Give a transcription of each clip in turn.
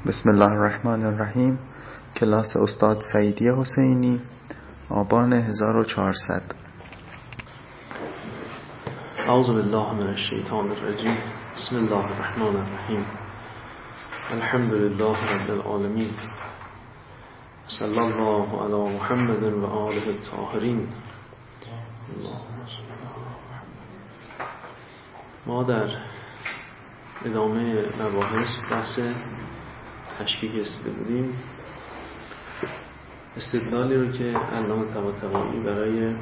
بسم الله الرحمن الرحیم. کلاس استاد سعیدی حسینی، آبان 1400. اعوذ بالله من الشیطان الرجیم. بسم الله الرحمن الرحیم. الحمد لله رب العالمین. صلی الله علی محمد و آله الطاهرین. ما در ادامه مباحث بحث تشکیک رسیده بودیم. استدلالی رو که علامه طباطبایی برای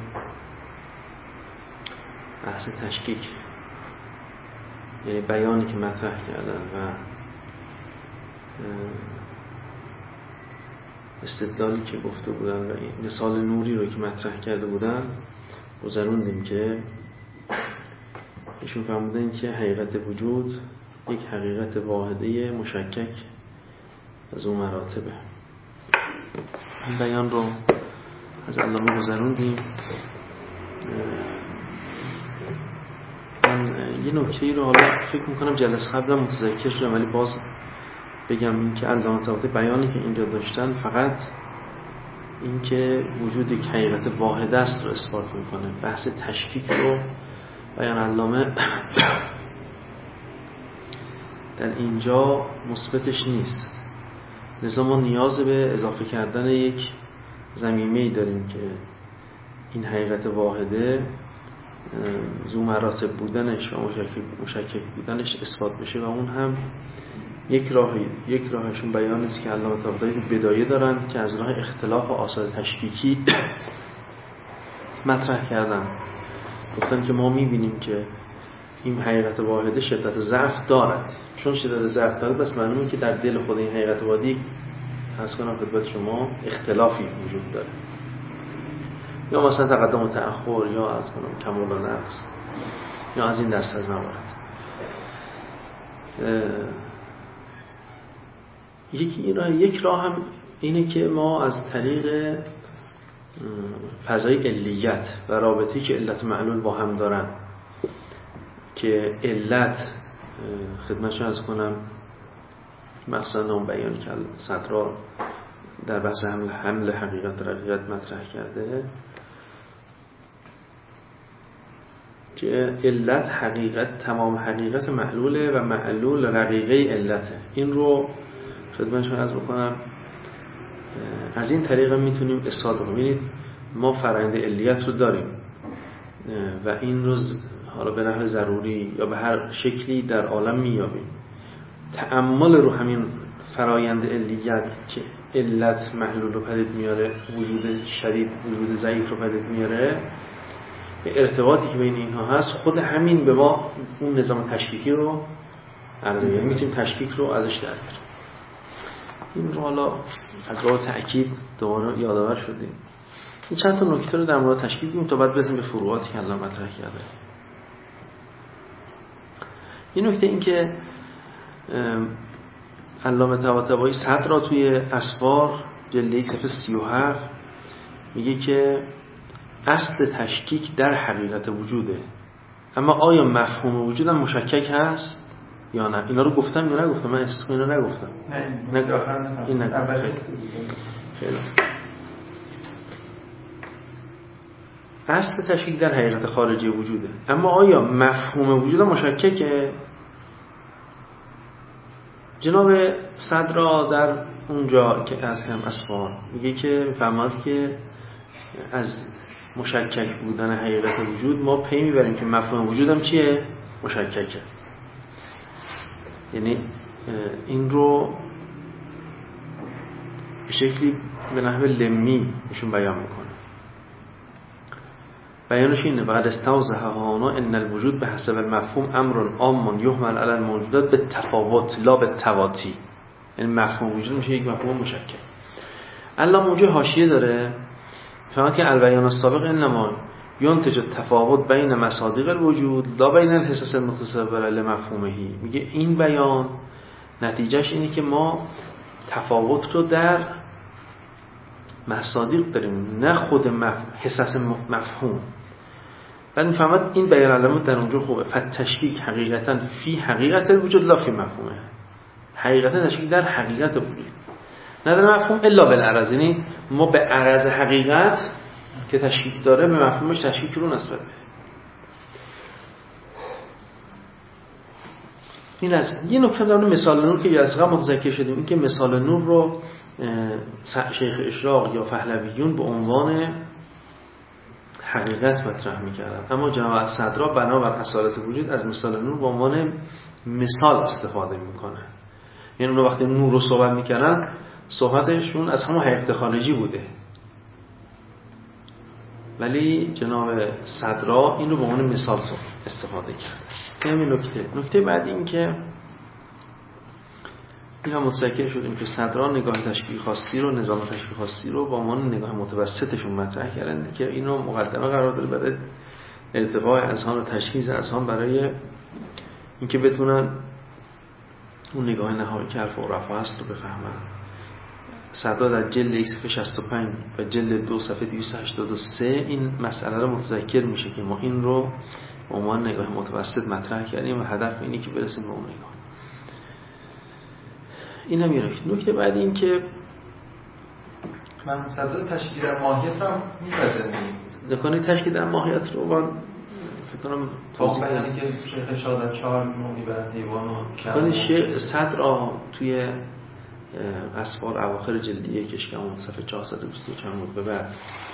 بحث تشکیک، یعنی بیانی که مطرح کردن و استدلالی که گفته بودن و مثال نوری رو که مطرح کرده بودن گذروندیم که ایشون فرمودن که حقیقت وجود یک حقیقت واحده مشکک از اون مراتبه. این بیان رو از علامه گذروندیم. من یه نکته رو حالا فکر میکنم جلسه قبلا متذکر شدم، ولی باز بگم این که علامه طباطبایی بیانی که اینجا داشتن فقط این که وجود یک حقیقت واحده است رو اثبات میکنه. بحث تشکیک رو بیان علامه در اینجا مثبتش نیست. لذا ما نیاز به اضافه کردن یک ضمیمه‌ای داریم که این حقیقت واحده ذو مراتب بودنش و مشکک بودنش اثبات بشه و اون هم یک راهشون بیان است که علامه طباطبایی بدایه دارن که از راه اختلاف و آثار تشکیکی مطرح کردن. گفتن که ما می‌بینیم که این حقیقت واحده شدت ضعف دارد. چون شدت ضعف دارد بس معلومه که در دل خود این حقیقت واحده از کنم خدمت شما اختلافی وجود داره، یا مثلا تقدم و تأخر، یا از کنم کمال و نقص، یا از این دست از موارد. یک راه هم اینه که ما از طریق فضای علیت و رابطه‌ای که علت و معلول با هم دارن، که علت خدمتشون از کنم مقصد اون بیان که صدرا در بحث حمل حقیقت رقیقت مطرح کرده، که علت حقیقت تمام حقیقت معلوله و معلول رقیقه علته. این رو خدمتشون از بکنم از این طریق میتونیم اثبات کنیم. ببینید ما فرآیند علیت رو داریم و این رو حالا به نحو ضروری یا به هر شکلی در عالم میابیم. تأمل رو همین فرآیند علیت که علت محلول رو پدید میاره، وجود شدید وجود ضعیف رو پدید میاره، ارتباطی که بین اینها هست، خود همین به ما اون نظام تشکیکی رو عرضه می‌کنه. میتونیم تشکیک رو ازش در بیاریم. این رو حالا از باب تأکید دوباره یادآور شدیم. این چند تا نکته رو در مورد تشکیک بگیم تا بعد برسیم به فروعاتی که الله مطرح کرده. این نکته این که علامه طباطبایی صدرا توی اسفار جلد 1 صفحه 37 میگه که اصل تشکیک در حقیقت وجوده، اما آیا مفهوم وجود هم مشکک هست یا نه؟ اینا رو گفتم یا نگفتم؟ من اسم اینا نگفتم. این نگفتم. خیلی. اصل تشکیک در حقیقت خارجی وجوده، اما آیا مفهوم وجود هم مشککه؟ جناب صدرا در اونجا که از هم اسفار میگه که فهمد که از مشکک بودن حقیقت وجود ما پی میبریم که مفهوم وجود هم چیه؟ مشککه. یعنی این رو به شکلی به نحو لمی ایشون بیان میکنه. بیانش اینه: بعد استوضح هانا ان الوجود به حسب المفهوم امر عام یحمل علی الموجودات به تفاوت لا به تواتی. یعنی مفهوم وجود میشه یک مفهوم مشکک. الله موجود حاشیه داره، فهمت که البیان السابق انما ينتج التفاوت بین مصادیق الوجود لا بین الحساس المتصور لمفهومه. میگه این بیان نتیجهش اینه که ما تفاوت رو در مصادیق داریم، نه خود حساس مفهوم. بعد میفهمد این بیان علامت در اونجا خوبه. فتشکیک حقیقتا فی حقیقت الوجود لا فی مفهومه. حقیقتا تشکیک در حقیقت وجود نداره مفهوم الا بالعرض، یعنی ما به عرض حقیقت که تشکیک داره به مفهومش تشکیک رو نسبت بده. این از یه نکته در مثال نور که از قبل متذکر شدیم، این که مثال نور رو شیخ اشراق یا پهلویون به عنوان حقیقت مطرح می‌کردن، اما جناب صدرا بنابر اصالت وجود از مثال نور به عنوان مثال استفاده می‌کنه. یعنی اون وقتی نور رو صحبت می‌کردن صحبتشون از همون حقیقت خارجی بوده، ولی جناب صدرا این رو به عنوان مثال استفاده کرده. همین نکته بعد این که این هم متذکر شدیم که صدرا نگاه تشکیک خاصی رو، نظام تشکیک خاصی رو با عنوان نگاه متوسطشون مطرح کردن که اینو مقدمه قرار داره برای ارتقاء اذهان و تشخیص اذهان، برای اینکه بتونن اون نگاه نهایی که حرف عرفا هست رو بفهمن. صدرا در جلد 1 صفحه 65 و جلد 2 صفحه 283 این مسئله رو متذکر میشه که ما این رو به عنوان نگاه متوسط مطرح کردیم و هدف اینه که برسیم به اون نگاه. این هم یه نکته بعد این که من صدر تشکیل در ماهیت رو می‌پذیرم. نکنه تشکیل در ماهیت رو من فکر کنم توضیح بدم که شیخ شادر 4 نوعی بر دیوان و کنه شیخ صدر توی اسفار اواخر جلدیه کشکمون صفحه 424 به بعد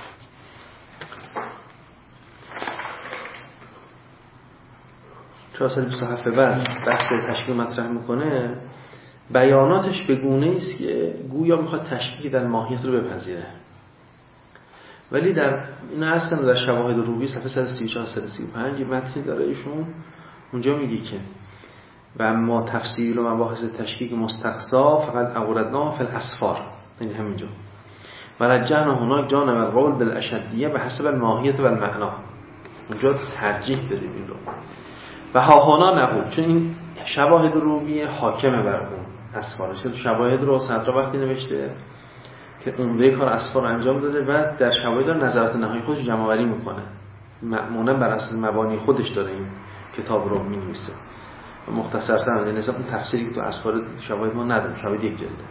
به بعد بحث تشکیل مطرح میکنه. بیاناتش به گونه‌ای است که گویا میخواد تشکیل در ماهیت رو بپذیره، ولی در این اصلا در شواهد روبی صفحه 134 135 متنی داره ایشون اونجا میگه که و ما تفسیر و مباحث تشکیک مستقصا فقط اوردنا فی الاسفار، یعنی همینجا و رجعنا هناک جانب القول بالاشدیه به حسب الماهیت و المعنا، اونجا ترجیح داریم این رو و ها هنا نقول، چون این شواهد روبی حاکمه بر اون اسفار. شواهد رو صدرا وقتی نوشته که عمده کار اسفار انجام داده و در شواهد نظرات نهایی خودش جمع آوری میکنه، معمولا بر اساس مبانی خودش داره این کتاب رو می‌نویسه. مختصرتر یعنی اون تفسیری که تو اسفار شواهد ما نداریم، شواهد یک جلده،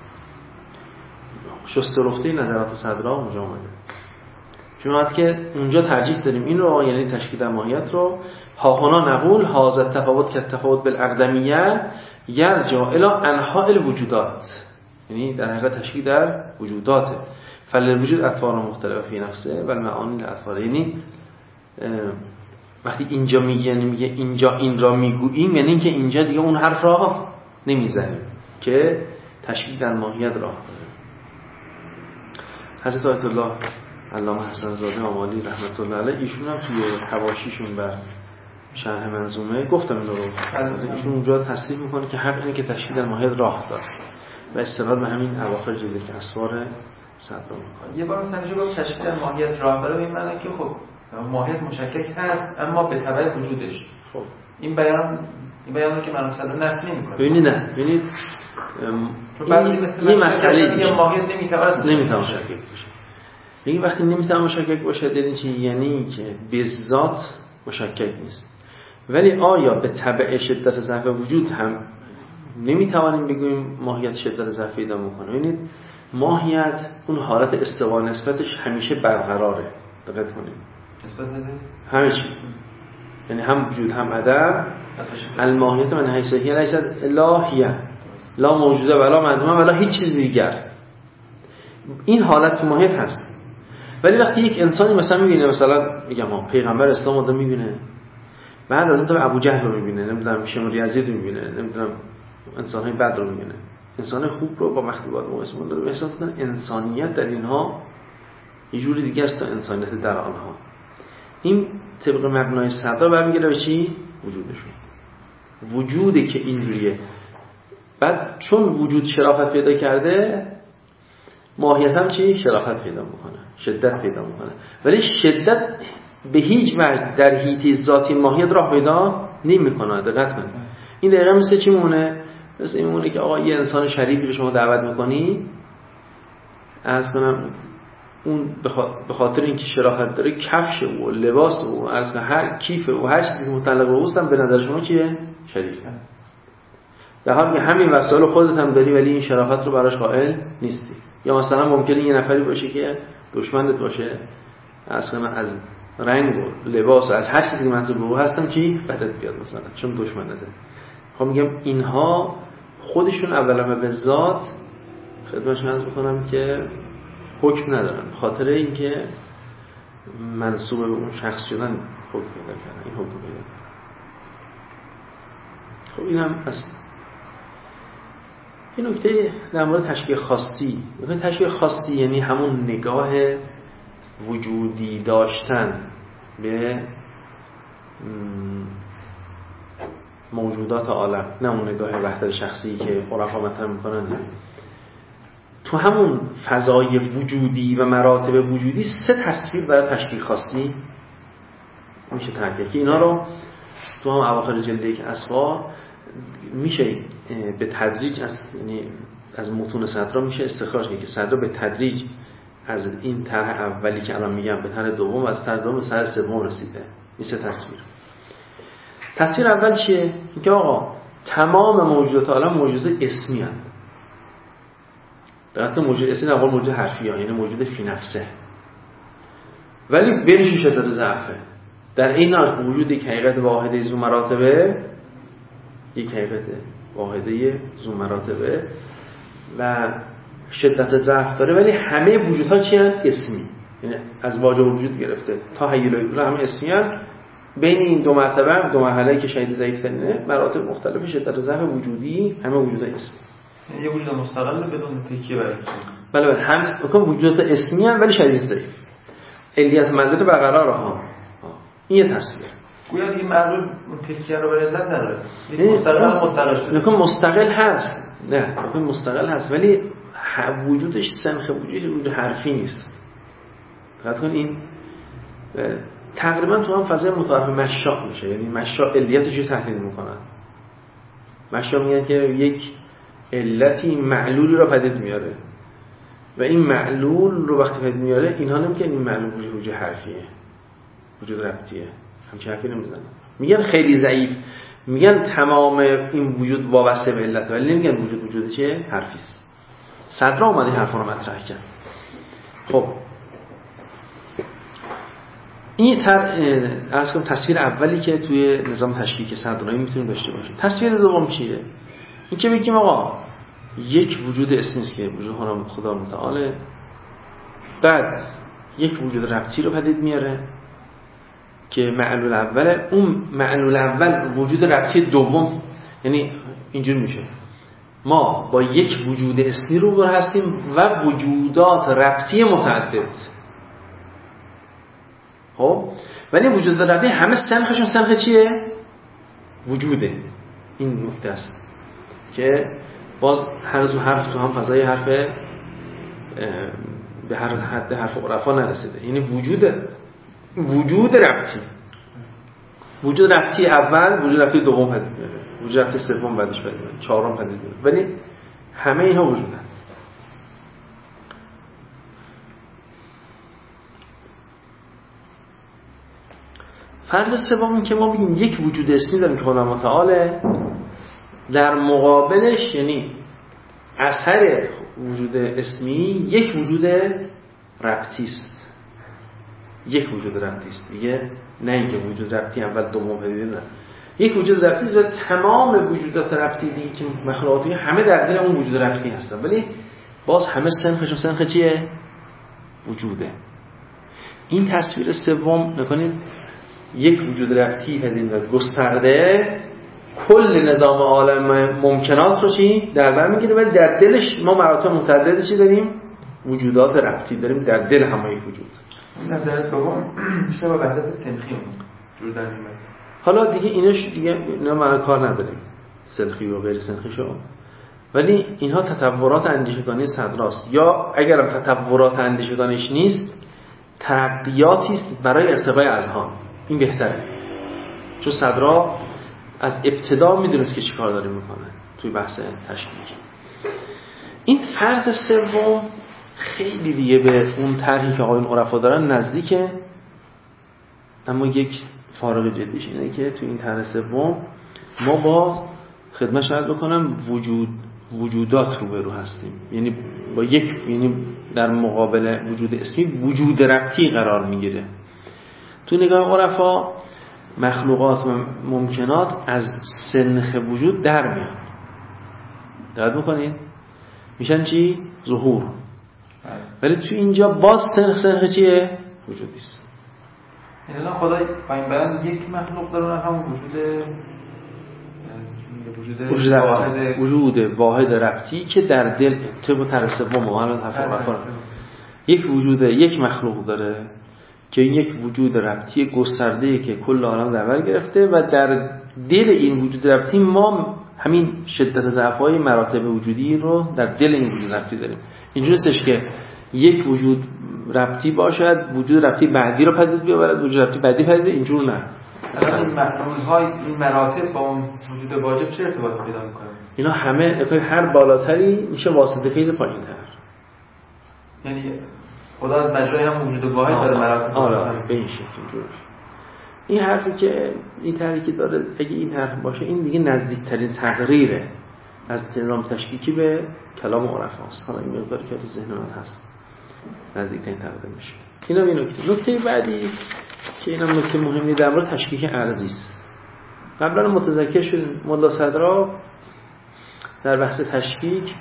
شسته رفته نظرات صدرا اونجا اومده. چون که اونجا ترجیح داریم این رو، یعنی تشکیل ماهیت رو ها هنا نقول هذا التفاوت که تفاوت بالاقدمیه یرجع الی انحاء الوجودات، یعنی در حقیقت تشکیل در وجوداته. فالوجود اطوار مختلفه فی نفسه و المعانی الاطوار، یعنی وقتی اینجا میگه اینجا این را میگوییم، یعنی اینکه اینجا دیگه اون حرف را نمیزنیم که تشکیل در ماهیت راه داره. حضرت آیت الله علامه حسن زاده آمالی رحمت الله علیه ایشون هم توی حواشیشون بر شرح منظومه گفتم این رو، ایشون اونجا تصریح میکنه که حق اینه که تشکیل در ماهیت راه داره و استناد به همین اواخر جلد که اسوار صدرا میکنه. یه بار مثلا گفت تشکیل در ماهیت راه داره، به این معنی که خب ماهیت مشکک هست اما به تبع وجودش. خب این بیان که من مثلا نفی نمی‌کنم. ببینید این مسئله دیگه ماهیت نمیتونه مشکک باشه. این وقتی نمیتونه مشکک باشه دلیل چی؟ یعنی که به ذات مشکک نیست، ولی آیا به تبع شدت ضعف وجود هم نمیتوانیم بگوییم ماهیت شدت ضعف پیدا میکنه؟ ببینید ماهیت اون حالت استوا نسبتش همیشه برقراره. دقت کنید همه چی، یعنی هم وجود هم عدم. الماهیت من حیث هی لیست الا هی، لا موجوده ولا معدومه ولا هیچ چیز دیگر. این حالت ماهیت هست. ولی وقتی یک انسانی مثلا میبینه، مثلا میگم پیغمبر اسلام آدم میبینه، بعد از اون ابو جهل رو میبینه، نمیدونم شمر یزید رو میبینه، نمیدونم انسان‌های بد رو میبینه، انسان خوب رو با مخلوقات مسلمان رو احساس کنه انسانیت در اینها یه جوری دیگه است تا انسانیت در آنها. این طبق مبنای صدرا برمیگره به چی؟ وجودشون. وجودی که اینجوریه. بعد چون وجود شرافت پیدا کرده، ماهیت هم چی؟ شرافت پیدا میکنه، شدت پیدا میکنه. ولی شدت به هیچ وجه در حیطه ذاتی ماهیت راه پیدا نمیکنه. دقت کنید. این دقیقاً مثل چی مونه؟ مثل این مونه که آقا یه انسان شریفی رو شما دعوت میکنی، عرض کنم اون به خاطر اینکه شرافت داره کفش و لباس و عرض کنم هر کیف و هر چیزی که متعلق به اوست هم به نظر شما چیه؟ شریفه. در حالی که همین وسایل خودت هم داری ولی این شرافت رو براش قائل نیستی. یا مثلا ممکنه یه نفری باشه که دشمنت باشه، اصلا از رنگ و لباس و از هر چیزی منظور به او هستن که بدت بیاد مثلا چون دشمنته. خب میگم اینها خودشون اولا به ذات خدمتشون عرض بکنم که حکم ندارن، خاطر اینکه منسوب به اون شخص شدن حکم پیدا کردن، این حکم پیدا کردن. خب اینم اصلا این نکته در مورد تشبیه خاصی. تشبیه خاصی یعنی همون نگاه وجودی داشتن به موجودات عالم، نه اون نگاه وحدت شخصی که عرفا مطرح میکنن. تو همون فضای وجودی و مراتب وجودی 3 تصویر برای تشبیه خاصی میشه تعریف که اینا رو تو هم اواخر جلد 1 اسفار میشه به تدریج از متون صدرا میشه استخراج کنید که صدرا به تدریج از این طرح اولی که الان میگم به طرح دوم و از طرح دوم به طرح سوم رسیده. این 3 تصویر. تصویر اول چیه؟ اینکه آقا تمام موجودات عالم موجودات اسمی هستند. در واقع موجود اسمی در واقع موجود حرفی ها، یعنی موجود فی نفسه، ولی بینش شدت ضعفه. در این حال وجود یک حقیقت واحده ذو مراتبه، یک حقیقت واحده ذو مراتبه و شدت ضعف داره، ولی همه وجودها چی هستند؟ اسمی. یعنی از واژه وجود گرفته تا حی الاله همه اسمی هستند. بین این دو مرتبه، دو مرحله که شدید ضعیف ترینه، مراتب مختلف شدت ضعف وجودی، همه وجودها اسمی. یه وجود مستقل بدون تکیه بر بله هم میگم وجودات اسمی هستند ولی شدید ضعیف. علیت مدت برقرار ها. این یه تصویر. گویا این معلول تکیه رو بر علت نداره. مستقل شده. نکن مستقل هست. نه، نکن مستقل هست ولی وجودش سنخ وجودش وجود حرفی نیست. دقت کن این تقریبا تو هم فضای متعارف مشاء میشه. یعنی مشاء علیتش رو تحلیل میکنن. مشاء میگن که یک علتی معلولی رو پدید میاره و این معلول رو وقتی پدید میاره اینها نمیگن این معلول وجود حرفیه، وجود ربطیه، همچین حرفی نمیزنن. میگن خیلی ضعیف، میگن تمام این وجود وابسته به علت، ولی نمیگن وجود چیه؟ حرفیست. صدرا اومد این حرفا رو مطرح کرد. خب این تصویر اولی که توی نظام تشکیک صدرایی میتونیم داشته باشیم. تصویر دوم چیه؟ این که بگیم آقا یک وجود اسمی است که وجود خدا متعاله، بعد یک وجود ربطی رو پدید میاره که معلول اوله، اون معلول اول وجود ربطی دوم، یعنی اینجور میشه ما با یک وجود اسمی رو هستیم و وجودات ربطی متعدد. خب ولی وجود ربطی همه سنخشون سنخ چیه؟ وجوده. این نکته است که باز هر حرف تو هم فضای حرف به هر حد حرف عرفا نرسیده. یعنی وجود ربطی، وجود ربطی اول، وجود ربطی دوم پدید میاره، وجود ربطی سوم بعدش پدید میاره، چهارم پدید میاره، ولی همه اینها وجودن. فرض سوم این که ما بگیم یک وجود اسمی داریم که خدا متعاله، در مقابلش یعنی اثر وجود اسمی یک وجود ربطی است. یک وجود ربطی است دیگه، نه اینکه وجود ربطی اول دوم پدید، نه، یک وجود ربطی است و تمام وجودات ربطی دیگه که مخلوقاتی همه در دل اون وجود ربطی هستن، ولی باز همه سنخ چیه؟ وجوده. این تصویر سوم نکنید یک وجود ربطی پدید و گسترده کل نظام عالم ممکنات رو چی در بر میگیره، ولی در دلش ما مراتب متعددی چی داریم؟ وجودات ربطی داریم در دل همه یک وجود. نظرت بابا میشه با وحدت سنخی جور در میاد. حالا دیگه اینا معنی کار نداریم سنخی و غیر سنخی شو، ولی اینها تطورات اندیشگانی صدراست، یا اگرم تطورات اندیشگانیش نیست ترقیاتی است برای ارتقای اذهان. این بهتره، چون صدرا از ابتدا میدونست که چی کار داره میکنه توی بحث تشکیک. این فرض سوم خیلی دیگه به اون طرحی که آقایون عرفا دارن نزدیکه، اما یک فارق جدیش اینه که توی این طرح سوم ما با خدمت شاید بکنم وجودات روبرو هستیم، یعنی با یعنی در مقابل وجود اسمی وجود ربطی قرار میگیره. تو نگاه عرفا مخلوقات و ممکنات از سنخ وجود در میان، دقت بکنید میشن چی؟ ظهور. ولی تو اینجا باز سنخ چیه؟ وجودیست. یعنی خدا با این بیان یک مخلوق داره، همون وجود واحد ربطی که در دل طبق طرح سوم الان حرف یک وجود یک مخلوق داره که این یک وجود ربطی گسترده‌ای که کل عالم در بر گرفته و در دل این وجود ربطی ما همین شدت ضعف‌های مراتب وجودی رو در دل این وجود ربطی داریم. اینجوری نیستش که یک وجود ربطی باشد وجود ربطی بعدی رو پدید بیاورد، وجود ربطی بعدی پدید، اینجور نه. اصلا این مفعول‌های این مراتب با اون وجود واجب چه ارتباطی پیدا می‌کنه؟ اینا همه هر بالاتری میشه واسطه فیض پایین‌تر. یعنی خدا از مجرای هم وجود واحد داره مراتب. آره به این شکل اینجوری. این حرفی که این طریقی داره، اگه این حرف باشه این دیگه نزدیکترین تقریره از نظام تشکیکی به کلام عرفاست. حالا این مقداری که تو ذهن من هست نزدیکترین تقریر میشه. اینا این نکته بعدی که اینم نکته مهمی در مورد تشکیک ارضی است. قبلا متذکر شدیم ملا صدرا در بحث تشکیک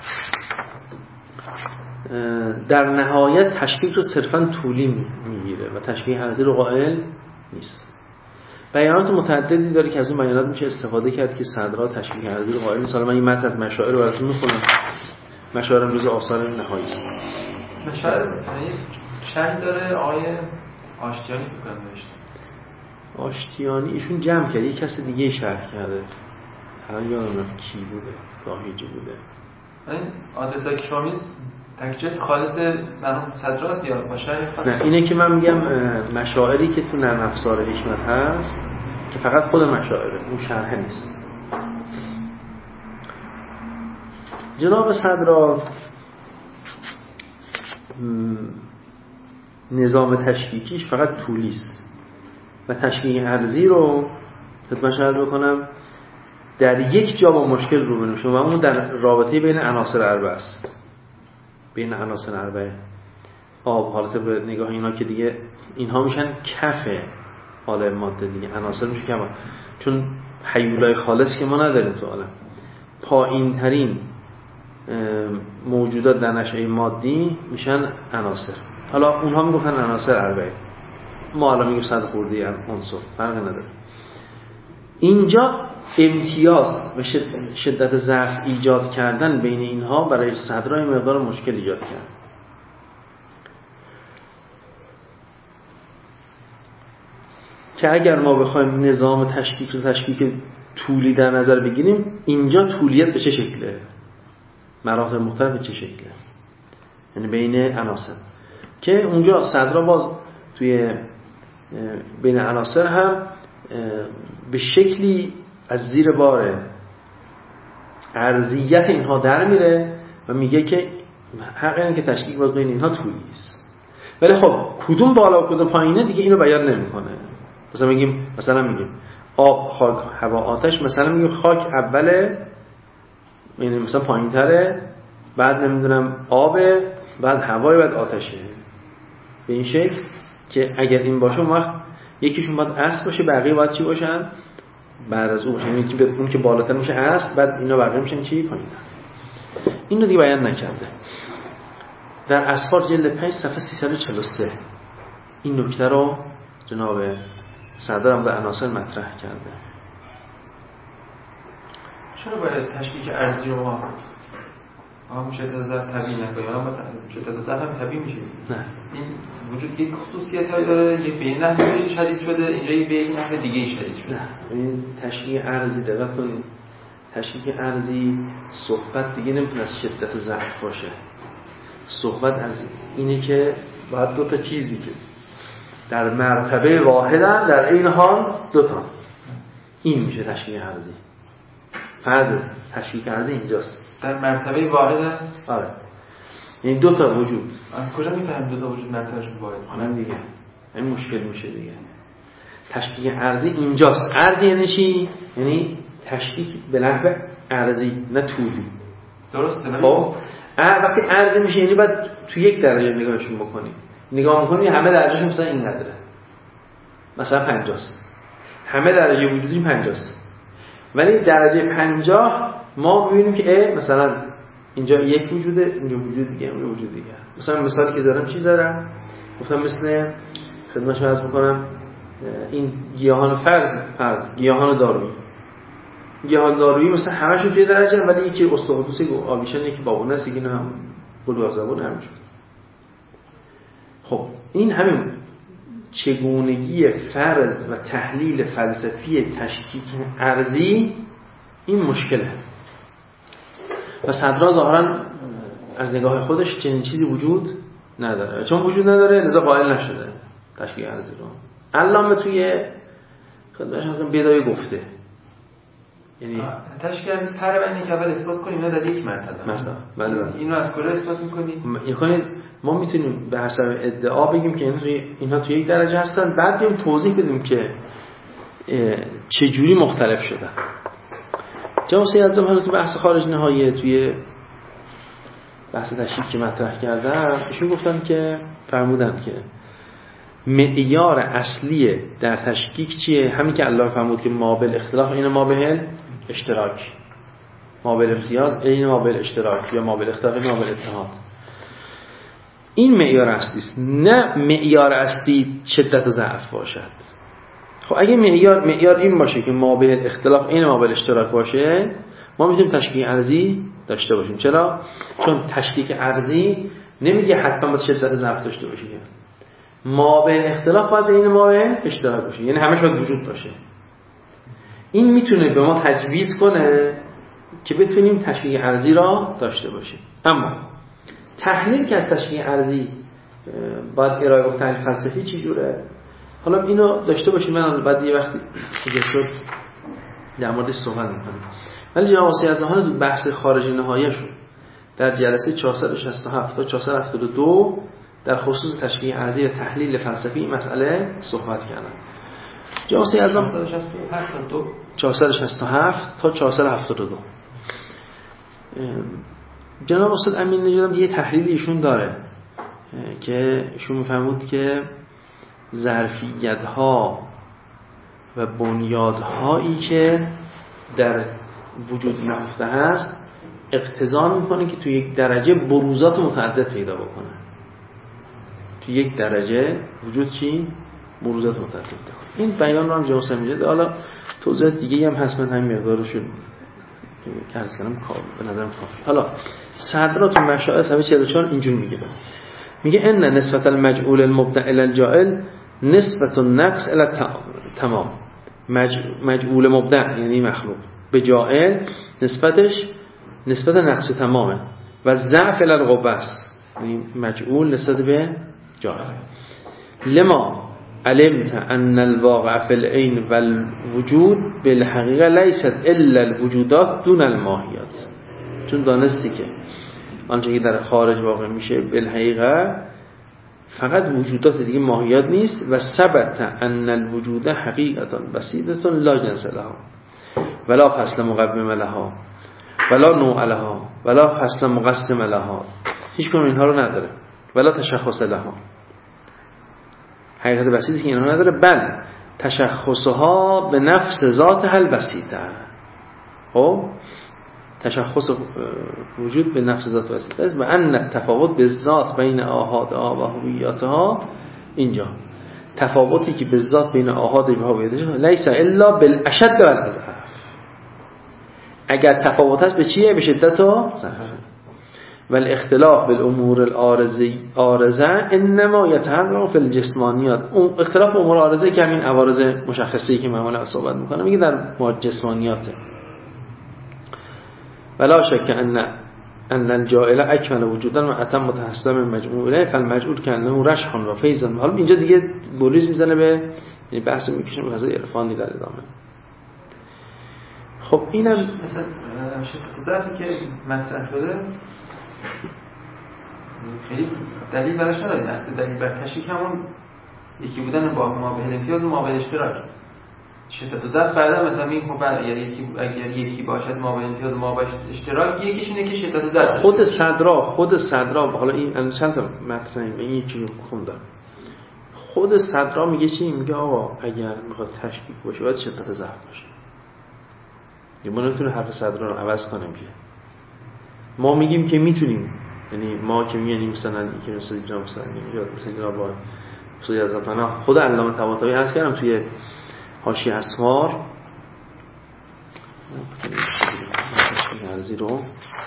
در نهایت تشکیک رو صرفاً طولی میگیره و تشکیک ارضی رو قائل نیست. بیانات متعددی داره که از اون بیانات میشه استفاده کرد که صدرا تشکیک ارضی رو قائل نیست. حالا من این متن از مشاعر رو براتون میخونم. مشاعر امروز آثار نهایی است. مشاعر شرح داره آقای آشتیانی بکنم نوشته. آشتیانی ایشون جمع کرد، یک کس دیگه شرح کرده. الان یادم رفت کی بوده، گاهیجی بوده. این آدرسایی که شما میدید تکچه خالص مرحوم صدراست یا مشاعر خاص؟ نه اینه که من میگم مشاعری که تو نرم افزار حکمت هست که فقط خود مشاعره، اون شرح نیست. جناب صدرا نظام تشکیکیش فقط طولی است و تشکیک ارضی رو خدمت شاید بکنم در یک جا با مشکل روبرو میشه و اون در رابطه بین عناصر اربعه است. بین عناصر اربعه آب، حالت به نگاه اینا که دیگه اینها میشن کف عالم ماده دیگه، عناصر میشه کف، چون حیولای خالص که ما نداریم تو عالم. پایین ترین موجودات در نشأه مادی میشن عناصر. حالا اونها میگفتن عناصر اربعه، ما الان میگیم 100 خورده عنصر، فرق نداره. اینجا امتیاز و شدت ضعف ایجاد کردن بین اینها برای صدرای مقدار مشکل ایجاد کرد. که اگر ما بخوایم نظام تشکیک طولی در نظر بگیریم، اینجا طولیت به چه شکله؟ مراتب مختلف به چه شکله؟ یعنی بین عناصر که اونجا صدرا باز توی بین عناصر هم به شکلی از زیر بار ارضیت اینها در میره و میگه که حق اینه که تشکیک باید بین اینها طولی است. ولی خب کدوم بالا و کدوم پایینه دیگه اینو بیان نمیکنه. مثلا میگیم آب، خاک، هوا، آتش. مثلا میگیم خاک اوله، یعنی مثلا پایینتره، بعد نمیدونم آبه، بعد هوای، بعد آتشه. به این شکل که اگر این باشه اون وقت یکیشون باید اصل باشه، بقیه باید چی باشن؟ بعد از اون باشه. یعنی که اون که بالاتر میشه اصل، بعد اینا بقیه میشن چی؟ پایینتر. این رو دیگه بیان نکرده. در اسفار جلد 5 صفحه 343 این نکته رو جناب صدر هم به عناصر مطرح کرده. چرا باید تشکیک ارضی رو ما شدت ضعف طبیعی نکنیم؟ ما شدت ضعف هم طبیعی میشه. نه، این وجود یک خصوصیتایی داره، یک به نحوی شدید شده، اینجا یک به یک نحو دیگه شدید شده. نه، این تشکیک ارضی دقت کنید. تشکیک ارضی صحبت دیگه نمیتونه از شدت ضعف باشه. صحبت از اینه که باید دو تا چیزی که در مرتبه واحدن در این حال دوتا، این میشه تشکیک ارضی. فرض تشکیک ارضی اینجاست، در مرتبه واحدن. آره، یعنی دوتا وجود. از کجا میفهمیم دوتا وجود مرتبهشون واحد؟ حالا دیگه این مشکل میشه دیگه. تشکیک ارضی اینجاست. ارضی یعنی چی؟ یعنی تشکیک به نحو ارضی نه طولی. درسته. خب وقتی ارضی میشه یعنی باید تو یک درجه نگاهشون بکنیم. نگاه میکنی همه درجهش مثلا اینقدره، مثلا 50 همه درجه وجودی 50 ولی درجه 50 ما میبینیم که مثلا اینجا یک وجوده، اینجا وجود دیگه، اونجا وجود دیگه. مثلا مثالی که زدم چی زدم؟ گفتم مثل خدمتتون عرض میکنم این گیاهان فرض گیاهان دارویی مثلا همشون توی درجه، ولی یکی استخوان‌دوسی آویشن، یکی بابونه است، یکی هم بلوغ زبون همینجور. خب این همین چگونگی فرض و تحلیل فلسفی تشکیک ارضی این مشکله و صدرا ظاهرا از نگاه خودش چنین چیزی وجود نداره. چون وجود نداره لذا قائل نشده تشکیک ارضی رو. علامه توی خدمتش از بدایه گفته یعنی تشکیک ارضی پر بینی که اول اثبات کنیم نه در یک مرتبه. بله. اینو از کجا اثبات می‌کنید؟ یعنی ما میتونیم به حسب ادعا بگیم که اینها توی یک درجه هستن، بعد بیایم توضیح بدیم که چه جوری مختلف شدن. جناب سید اعظم تو بحث خارج نهاییه توی بحث تشکیک که مطرح کردن ایشون گفتن که فرمودن که معیار اصلی در تشکیک چیه؟ همین که الله فرمود که مابل اختلاف این مابل اشتراک، مابل امتیاز این مابل اشتراک یا مابل اختلاف این مابل اتحاد. این معیار اصلی است، نه معیار اصلی شدت و ضعف باشد. خب اگه معیار این باشه که مابل اختلاف این مابل اشتراک باشه، ما میتونیم تشکیک ارضی داشته باشیم. چرا؟ چون تشکیک ارضی نمیگه حتما باید شدت و ضعف داشته باشه، مابل اختلاف باید بین مابل اشتراک باشه، یعنی همش باید وجود باشه. این میتونه به ما تجویز کنه که بتونیم تشکیک ارضی را داشته باشیم. اما تحلیل که از تشکیک ارضی باید ارائه و تحلیل فلسفی چی جوره؟ حالا اینو داشته باشیم، من بعد یه وقتی دیگه شد در موردش صحبت می‌کنم. ولی جناب آقای اعظم تو بحث خارج نهایه شد در جلسه 467 تا 472 در خصوص تشکیک ارضی و تحلیل فلسفی این مسئله صحبت کردن. جناب آقای اعظم 467 تا 472 جناب استاد امین نژاد یه تحلیلی ایشون داره که ایشون می‌فرمود که ظرفیت‌ها و بنیادهایی که در وجود نهفته هست اقتضا میکنه که توی یک درجه بروزات متعدد پیدا بکنه. توی یک درجه وجود چی؟ بروزات متعدد پیدا کنه. این بیان رو هم جناب سمیجد حالا توضیحات دیگه هم هست، من همین مقدارشون که عرض کردم به نظرم کافی. حالا صدرات و مشاعر صفحه 44 اینجور میگه ان نسبت المجعول المبدع الى الجائل نسبت النقص الى تمام. مجعول مبدع یعنی مخلوق به جائل نسبت نقص تمامه و ضعف الى القوه است، یعنی مجعول نسبت به جائل. لما علمت ان الواقع في العين والوجود بالحقيقه ليست الا الوجودات دون الماهیات. چون دانستی که آنچه که در خارج واقع میشه بالحقیقه فقط وجودات دیگه ماهیات نیست. و ثبت ان الوجود حقیقتا بسیطه لا جنس لها ولا فصل مقوم لها ولا نوع لها ولا فصل مقسم لها، هیچ کدوم اینها رو نداره. ولا تشخص لها، حقیقت بسیطی که اینها نداره، بل تشخصها به نفس ذاتها البسیطه. خب تشخص وجود به نفس ذات بسیطه است و ان التفاوت به ذات بین آحادها و هویتها، اینجا تفاوتی که به ذات بین آحاد و هویتها لیس الا بالاشد والاضعف. اگر تفاوت هست به چیه؟ به شدت و ضعف. والاختلاف بالامور العارضه انما يتحقق في الجسمانيات. اون اختلاف امور عارضه که همین عوارض مشخصه‌ای که معمولا صحبت می‌کنم میگه در جسمانیاته. ولا شک ان الجائل اکمل وجودا و اتم متحصل من مجموع الیه فالمجعول کانه رشح و فیض. حالا اینجا دیگه بولیز میزنه به یعنی بحث میکشه به فضای عرفانی در ادامه. خب اینم مثلا قدرتی که مطرح شده خیلی دلیل براش نداریم. اصل دلیل بر تشکیک همون یکی بودن با مابل امتیاز و مابل اشتراک. شدت و ضعف بعدا مثلا میگیم خب اگر یکی باشد ما با امتیاز ما با اشتراک، یکیش اینه که شدت و ضعف خود صدرا حالا این چند تا متن این یکی خوندم. خود صدرا میگه چی؟ میگه آقا اگر میخواد تشکیک باشه باید شدت ضعف باشه. ما نمیتونه حرف صدرا رو عوض کنیم که ما میگیم که میتونیم، یعنی ما که میگیم مثلا که مثلا جناب مثلا یا مثلا جناب با خصوصی از پناه خود علامه طباطبایی عرض کردم توی حاشیه اسفار ارزی رو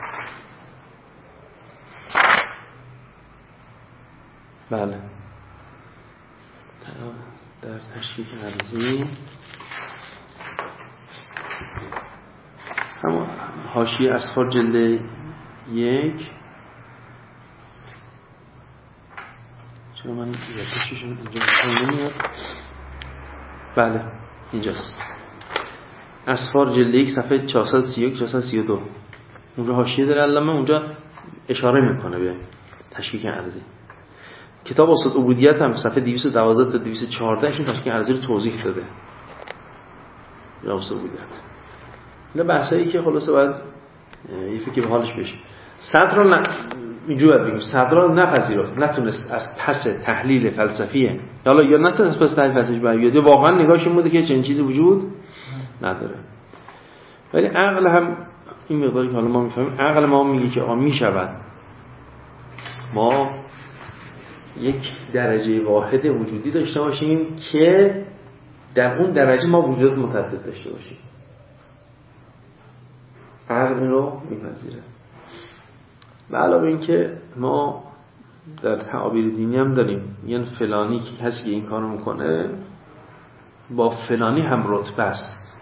بله در تشکیک ارزی همون حاشیه اسفار جلد 1 چرا من یادداشتشون اینجا نمیاد؟ بله اینجاست. اسفار جلد 1 صفحه 431 432 اونجا حاشیه داره علامه، اونجا اشاره میکنه به تشکیک ارزی. کتاب اصول عبودیت هم صفحه 212 تا 214 ایشون تشکیک ارزی رو توضیح داده. یا اصول عبودیت اینا بحثایی که خلاصه باید یه فکر به حالش بشه. صدر رو اینجوری بگیم صدر رو نپذیرفت، نتونست از پس تحلیل فلسفیه حالا یا نتونست پس تحلیل فلسفی بیاد، واقعا نگاهش این بوده که چنین چیزی وجود نداره. ولی عقل هم این مقداری که حالا ما میفهمیم، عقل ما میگه که آقا میشود ما یک درجه واحد وجودی داشته باشیم که در اون درجه ما وجود متعدد داشته باشیم. عقل رو میپذیره. و علاوه این که ما در تعابیر دینی هم داریم، یعنی فلانی که هست که این کارو میکنه با فلانی هم رتبه است.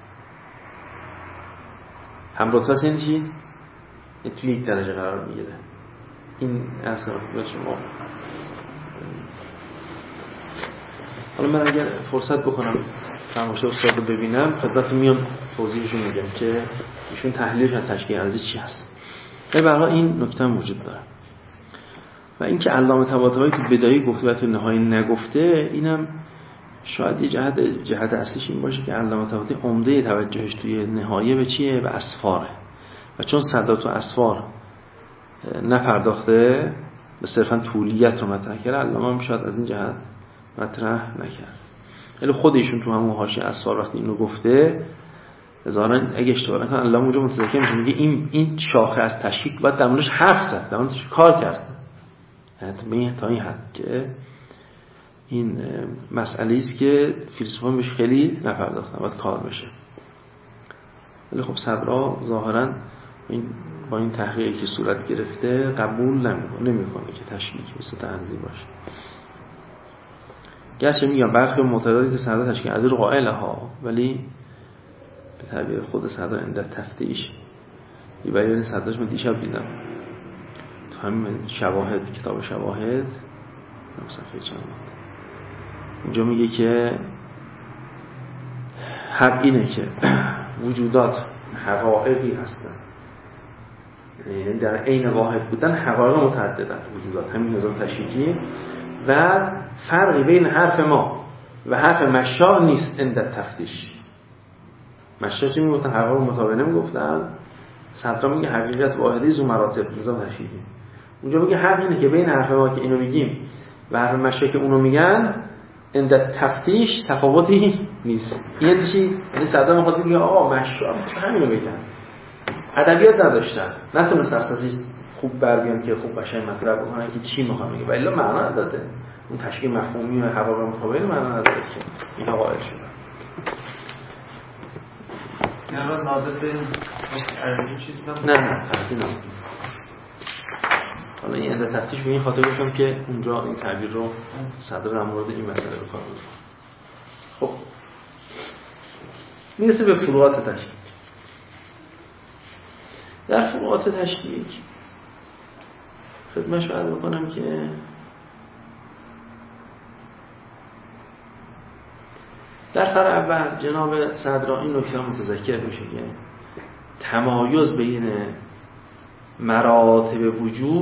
هم رتبه است یعنی چی؟ توی یک درجه قرار میگیره. این اصلا به شما حالا من اگر فرصت بکنم فرمایش استاد رو ببینم خدمتتون میام توضیحشون میگم که ایشون تحلیلش از تشکیل ارزی چی هست. به هر حال این نکته هم وجود داره. و اینکه علامه طباطبایی تو بدایه گفته و تو نهایی نگفته، اینم شاید یه جهت اصلیش این باشه که علامه طباطبایی عمده توجهش توی نهایه به چیه؟ به اسفاره. و چون صدات و اسفار نپرداخته به صرفا طولیت رو مطرح کرده، علامه هم شاید از این جهت مطرح نکرد. ولی خود ایشون تو همون حاشیه اسفار وقتی اینو گفته ظاهرا اگه اشتباه نکنم علامه اونجا متذکر میشه، میگه این شاخه از تشکیک باید در موردش حرف زد، در موردش کار کرد. تا این حد که این مسئله است که فیلسوفان بهش خیلی نپرداختن، باید کار بشه. ولی خب صدرا ظاهرا با این تحقیقی که صورت گرفته قبول نمیکنه که تشکیک مثل تنظیم باشه. گرچه میگم برخی معتقدی که صدرا تشکیک ارزی رو قائله ها، ولی به تعبیر خود صدرا اندر تفتیش یه بیان صدراش من دیشب دیدم تو همین شواهد، کتاب شواهد صفحه چند اونجا میگه که حق اینه که وجودات حقایقی هستن، یعنی در عین واحد بودن حقایق متعددن وجودات، همین نظام تشکیکی. و فرقی بین حرف ما و حرف مشاء نیست عند تفتیش. مشاء چی میگفتن؟ حقایق متعاقب نمیگفتن. صدرا میگه حقیقت واحدی ذو مراتب، نظام تشکیکی. اونجا میگه حق اینه که بین حرف ما که اینو میگیم و حرف مشاء که اونو میگن عند تفتیش تفاوتی نیست. یعنی چی؟ یعنی صدرا میخواد بگه آقا مشاء همینو میگن، ادبیات نداشتن، نتونست اساسی خوب بر بیان که خوب قشنگ مطرح بکنن که چی میخوان بگه، ولی معنا نداده. اون تشکیل مفهومی و حقایق متعاقب معنا نداره که اینا قائل شدن. یعنی نازل به ارزی چیزی نه ارزی نه. حالا این عند تفتیش به این خاطر گفتم که اونجا این تعبیر رو صدر در مورد این مسئله رو کار بود. خب میرسه به فروعات تشکیک. در فروعات تشکیک خدمتش عرض بکنم که در فرع اول جناب صدرا این نکته متذکر میشه که تمایز بین مراتب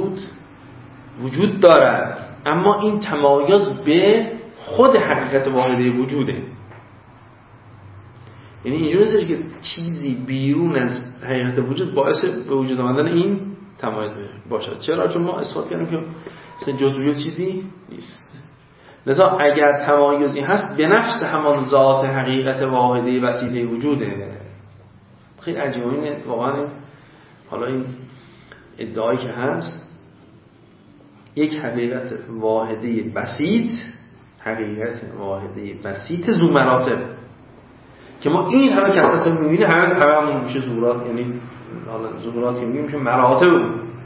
وجود دارد، اما این تمایز به خود حقیقت واحده وجوده. یعنی اینجوری نیست که چیزی بیرون از حقیقت وجود باعث به وجود آمدن این تمایز باشد. چرا؟ چون ما اثبات کردیم که مثلا جزئیات چیزی نیست. لذا اگر تمایزی هست به نفس همان ذات حقیقت واحده وسیله وجوده. خیلی عجیبه اینه واقعا. حالا این ادعایی که هست یک حقیقت واحده بسیط، حقیقت واحده بسیط ذو مراتب که ما این همه کثرت رو می‌بینیم، همون میشه ظهورات، یعنی حالا ظهوراتی میگیم که مراتب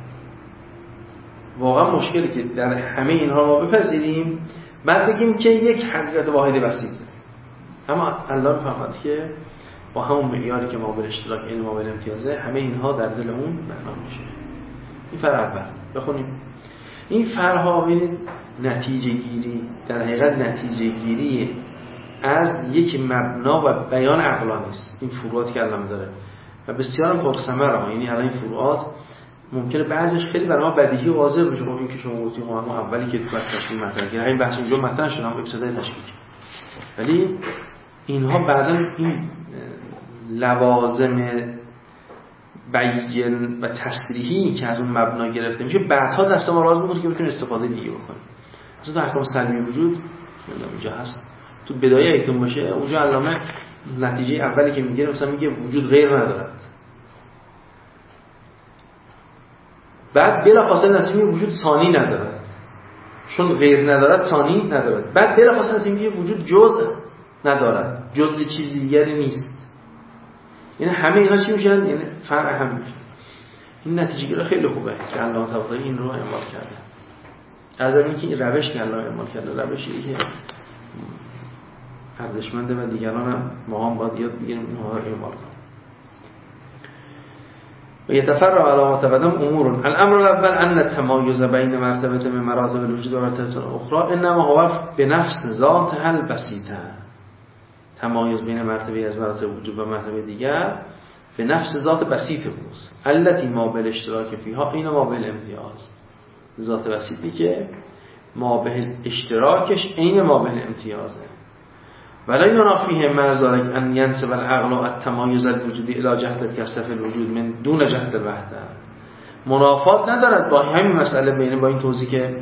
واقعا مشکلی که در همه اینها ما بپذیریم بعد بگیم که یک حقیقت واحد بسیط. اما الله می‌فهمد که با همون معیاری که ما به اشتراک این ما به امتیازه همه اینها در دل اون معنا میشه. این فرع اول بخونیم. این فرع‌ها ببینید نتیجه گیری در حقیقت نتیجه گیری از یک مبنا و بیان عقلانی است. این فروعاتی که علامه داره و بسیار پرثمره. یعنی الان این فروعات ممکنه بعضیش خیلی برای ما بدیهی و واضح بشه. این که شما گفتید ما اولی که تو تشکیل مطرح کردیم این بحث اینجا مطرح شد هم ابتدای تشکیل، ولی اینها بعداً این لوازم بیان و تصریحی که از اون مبنا گرفته میشه بعدها دست ما راز میکنه که بتونیم استفاده دیگه بکنیم. مثلا تو احکام سلبی وجود اینجا هست، تو بدایه ایتون باشه اونجا علامه نتیجه اولی که میگیره مثلا میگه وجود غیر ندارد، بعد بلافاصله نتیجه میگه وجود ثانی ندارد، چون غیر ندارد ثانی ندارد، بعد بلافاصله نتیجه میگه وجود جزء ندارد، جزء چیز دیگری نیست. یعنی همه اینا چی میشن؟ یعنی فرع هم میشه. این نتیجه گیری خیلی خوبه که الله تعالی این رو اعمال کرده. از اینکه این روش که الله اعمال کرده روشی که ارزشمنده و دیگران هم ما هم باید یاد بگیریم اینها رو اعمال کنیم. و یتفرع علی ما تقدم امور. الامر الاول ان التمایز بین مرتبه من مراتب الوجود و مرتبه اخرى انما هو بنفس ذات البسيطه. تمایز بین مرتبه از مراتب وجود و مرتبه دیگر به نفس ذات بسیط اوست التي ما بالاشتراک فیها این ما بالامتیاز. ذات بسیطی که ما به اشتراکش عین ما به امتیازه. ولا ينافيه ما ذلك ان ينسب العقل التمایز الوجودی الى جهت الكسف الوجود من دون جهت الوحده. منافات ندارد با همین مسئله بین با این توضیح که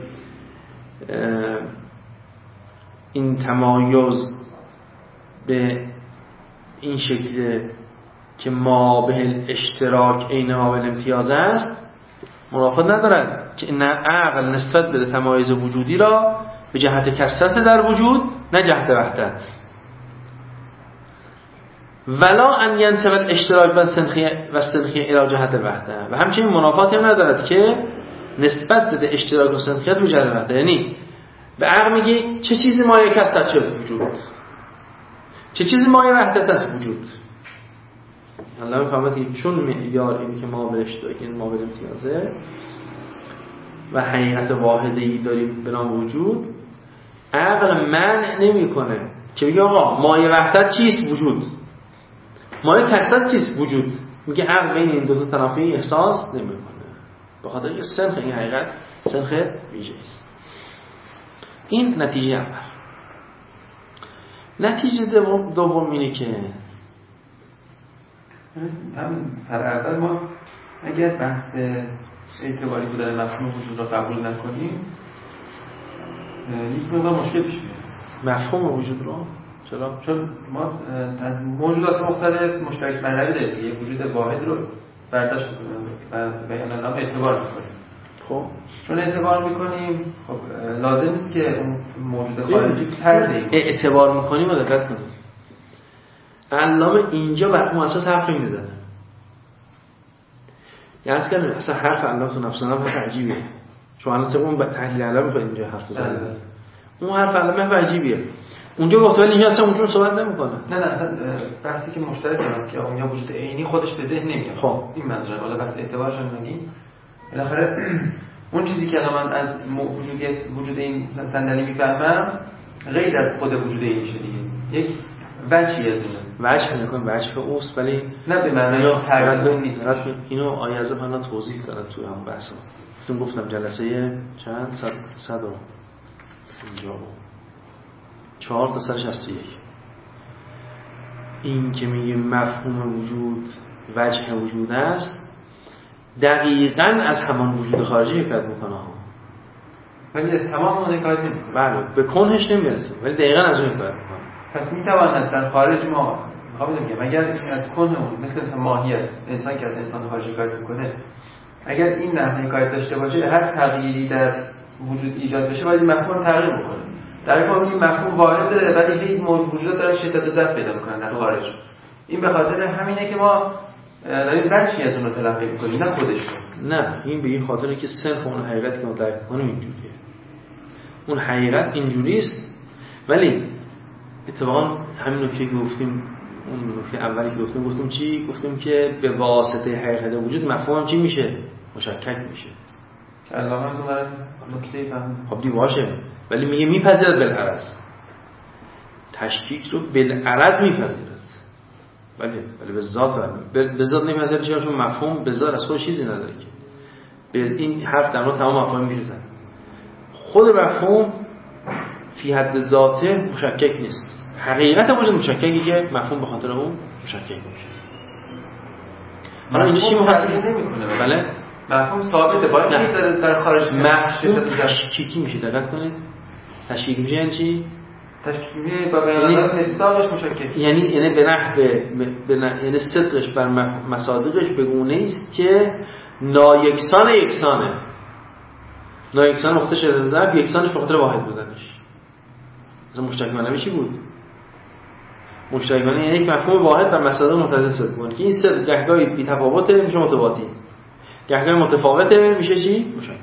این تمایز به این شکل که ما به اشتراک عین ما به امتیاز است منافات ندارد که این عقل نسبت به تمایز وجودی را به جهت کثرت در وجود نه جهت وحدت. ولا ان ينسب الاشتراک بین سنخیه و سنخیه الى جهت الوحده. و همچنین منافاتی هم ندارد که نسبت بده اشتراک و سنخیت به جهت وحده. یعنی به عقل میگی چه چیزی مایه کثرت چه وجود، چه چیزی مایه وحدت است وجود. الله میفهمد چون معیار اینی که ما به اشتراک این ما به امتیازه و حقیقت واحده‌ای داریم به نام وجود، عقل منع نمی‌کنه که بگه آقا مایه وحدت چیست وجود، مایه کثرت چیست وجود. میگه عقل بین این دو تا تنافی احساس نمی‌کنه به خاطر اینکه سنخ این حقیقت سنخ ویژه است. این نتیجه اول. نتیجه دوم اینه که هم فرع اول ما اگر بحث اعتباری بودن مفهوم وجود را قبول نکنیم یک مقدار مشکل پیش میاد. مفهوم وجود را چرا؟ چون ما از موجودات مختلف مشترک معنوی داریم، یک وجود واحد رو برداشت می‌کنیم و بیان نام اعتبار می‌کنیم. خب چون اعتبار می‌کنیم خب لازم نیست که اون موجود خارجی پرده اعتبار می‌کنیم و دقت کنیم. علامه اینجا بر اون اساس حرف میزنه. یعنی اصلا حرف علامه تو نفس نام حرف عجیبیه. چون الان اون با تحلیل علامه می‌خواد اینجا حرف بزنه. اون حرف علامه حرف عجیبیه. اونجا گفت ولی اینجا اصلا اونجور صحبت نمی‌کنه. نه اصلا بحثی که مشترک است که اونجا وجود عینی خودش به ذهن نمیاد. خب این منظوره. حالا بحث اعتبارش رو میگیم. بالاخره اون چیزی که من از وجود این صندلی میفهمم غیر از خود وجود این میشه دیگه. یک وجهی از اونه. وجه میگم وجه اوست ولی نه به معنای ترجمه نیست. اینو آیه از من توضیح دادم توی هم بحثا. مثلا گفتم جلسه چند 100 اینجا 4 تا 161 این که میگه مفهوم وجود وجه وجود است دقیقاً از همان وجود خارجی حکایت میکنه، ولی از تمام اون حکایت نمیکنه. بله به کنهش نمیرسه ولی دقیقاً از اون حکایت میکنه. پس میتواند در خارج ما میخوام بگم اگر از کنه اون مثل ماهیت انسان که از انسان خارج حکایت میکنه، اگر این نحوه حکایت داشته باشه هر تغییری در وجود ایجاد بشه باید مفهوم تغییر بکنه. در واقع این مفهوم واحده ولی هیچ موجودات داره شدت و ضعف پیدا میکنن در خارج. این به خاطر همینه که ما داریم بچی از اون رو تلقی میکنیم نه خودش رو. نه این به این خاطره که صرف اون حقیقت که ما درک میکنیم اینجوریه. اون حقیقت اینجوری است ولی اتفاقا همین نکته که گفتیم اون نکته اولی که گفتیم چی؟ گفتیم که به واسطه حقیقت وجود مفهوم چی میشه؟ مشکک میشه. که علامه دوباره نکته فهم. خب دی باشه ولی میگه میپذیرد بالعرض. تشکیک رو بالعرض میپذیرد. ولی به ذات نمیپذیرد. چرا؟ چون مفهوم به ذات از خود چیزی نداره که. به این حرف در مورد تمام مفاهیم میریزن. خود مفهوم فی حد ذاته مشکک نیست. حقیقت وجود مشککی که مفهوم به خاطر اون مشکک میشه. حالا اینجا چی می‌خواستیم نمی‌کنه؟ بله مفهوم ثابته با اینکه در خارج مفهوم تشکیکی میشه. دقت کنید. تشکیک میشه یعنی چی؟ تشکیکی با بیان مصداقش مشکک. یعنی به نحو یعنی صدقش بر مصادیقش به گونه‌ای است که نایکسانه. نایکسان نقطه شده ضرب یکسانش به خاطر واحد بودنش. مثلا مشترک معنوی چی بود؟ مشترک معنوی یعنی یک مفهوم واحد بر مصادیق متعدد صدق کنه که این صدق گهگاهی بی تفاوته میشه متباطی، گهگاهی متفاوته میشه چی؟ مشکک.